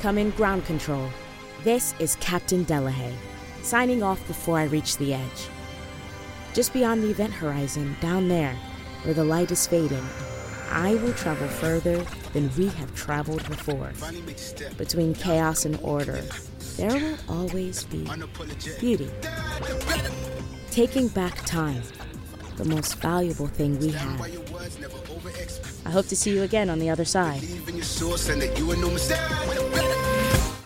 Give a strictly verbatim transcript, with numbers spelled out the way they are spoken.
Come in ground control. This is Captain Delahaye, signing off before I reach the edge. Just beyond the event horizon, down there, where the light is fading, I will travel further than we have traveled before. Between chaos and order, there will always be beauty. Taking back time, the most valuable thing we have. I hope to see you again on the other side.